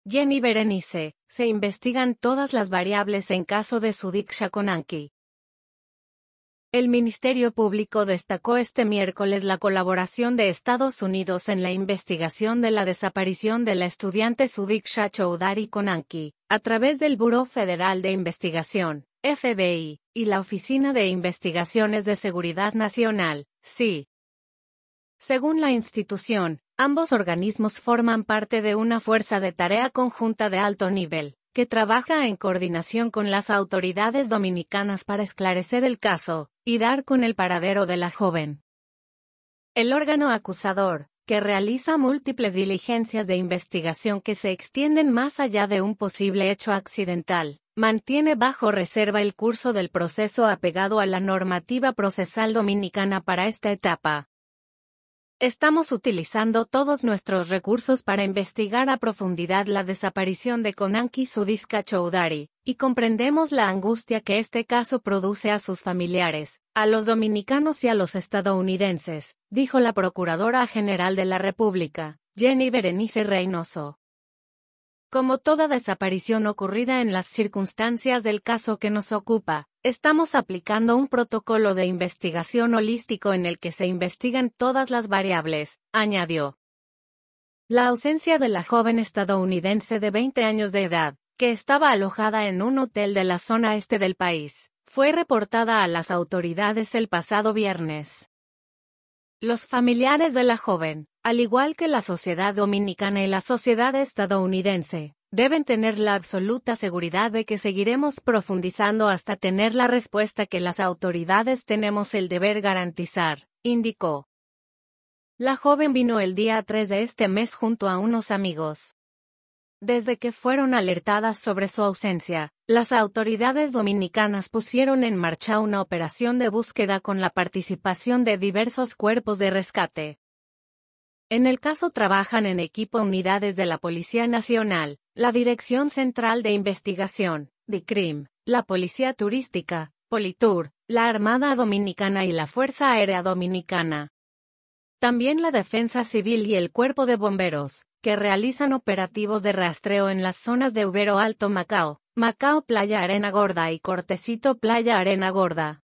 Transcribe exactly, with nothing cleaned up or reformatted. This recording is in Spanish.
Jenny Berenice, se investigan todas las variables en caso de Sudiksha Konanki. El Ministerio Público destacó este miércoles la colaboración de Estados Unidos en la investigación de la desaparición de la estudiante Sudiksha Choudhary Konanki, a través del Buró Federal de Investigación, F B I, y la Oficina de Investigaciones de Seguridad Nacional, S I. Según la institución, ambos organismos forman parte de una fuerza de tarea conjunta de alto nivel, que trabaja en coordinación con las autoridades dominicanas para esclarecer el caso y dar con el paradero de la joven. El órgano acusador, que realiza múltiples diligencias de investigación que se extienden más allá de un posible hecho accidental, mantiene bajo reserva el curso del proceso apegado a la normativa procesal dominicana para esta etapa. Estamos utilizando todos nuestros recursos para investigar a profundidad la desaparición de Konanki Sudiksha Choudhary, y comprendemos la angustia que este caso produce a sus familiares, a los dominicanos y a los estadounidenses, dijo la Procuradora General de la República, Jenny Berenice Reynoso. Como toda desaparición ocurrida en las circunstancias del caso que nos ocupa, estamos aplicando un protocolo de investigación holístico en el que se investigan todas las variables, añadió. La ausencia de la joven estadounidense de veinte años de edad, que estaba alojada en un hotel de la zona este del país, fue reportada a las autoridades el pasado viernes. Los familiares de la joven, al igual que la sociedad dominicana y la sociedad estadounidense, deben tener la absoluta seguridad de que seguiremos profundizando hasta tener la respuesta que las autoridades tenemos el deber garantizar, indicó. La joven vino el día tres de este mes junto a unos amigos. Desde que fueron alertadas sobre su ausencia, las autoridades dominicanas pusieron en marcha una operación de búsqueda con la participación de diversos cuerpos de rescate. En el caso trabajan en equipo unidades de la Policía Nacional, la Dirección Central de Investigación, DICRIM, la Policía Turística, Politur, la Armada Dominicana y la Fuerza Aérea Dominicana. También la Defensa Civil y el Cuerpo de Bomberos, que realizan operativos de rastreo en las zonas de Ubero Alto Macao, Macao Playa Arena Gorda y Cortecito Playa Arena Gorda.